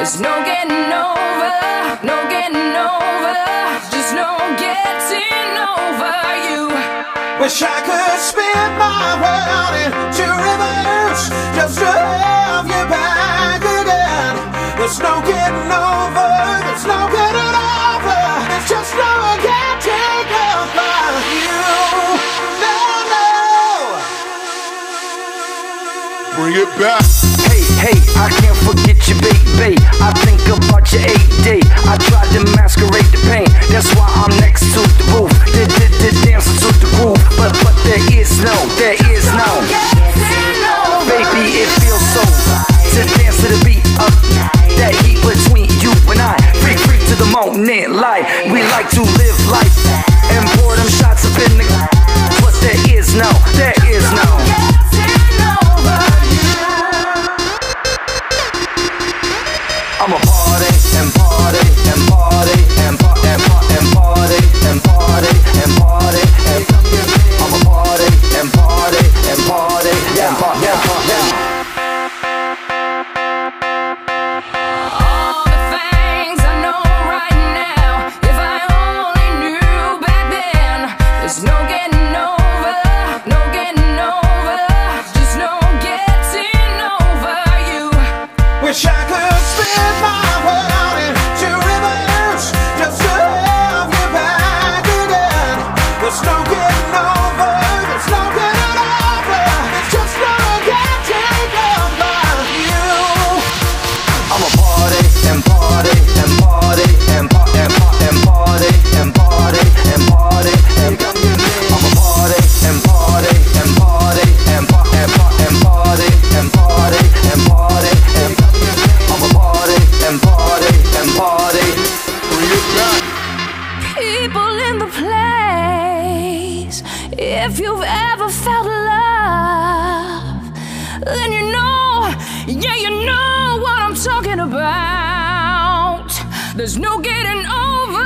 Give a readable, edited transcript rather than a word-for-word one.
There's no getting over, no getting over, just no getting over you. Wish I could spin my world into reverse just to have you back again. There's no getting over, there's no getting over, there's just no getting over you. No, no. Bring it back. Hey, I can't forget you, baby. I think about your AD. I tried to masquerade the pain. That's why I'm next to the roof. Dancing to the groove. But there is no. Baby, it feels so to dance to the beat of that heat between you and I. Free to the moment, light. We like to live life and pour them shots up in the. But there is no. I'm a party and party and party and party and party and party and party and party and I'm a party and party and party and party and party. All the things I know right now, if I only knew back then. There's no getting over, no getting over, just no getting over you. Wish I could spin my world into reverse just to have you back again. There's no getting over, there's no getting over, there's just no getting over you. I'm a party and party and party and party and party and party and party and party and I'm a party and party and party and party and party and party and party and party and I'm a party and party and party. Bring it back. People in the place, if you've ever felt love, then you know, yeah, you know what I'm talking about. There's no getting over,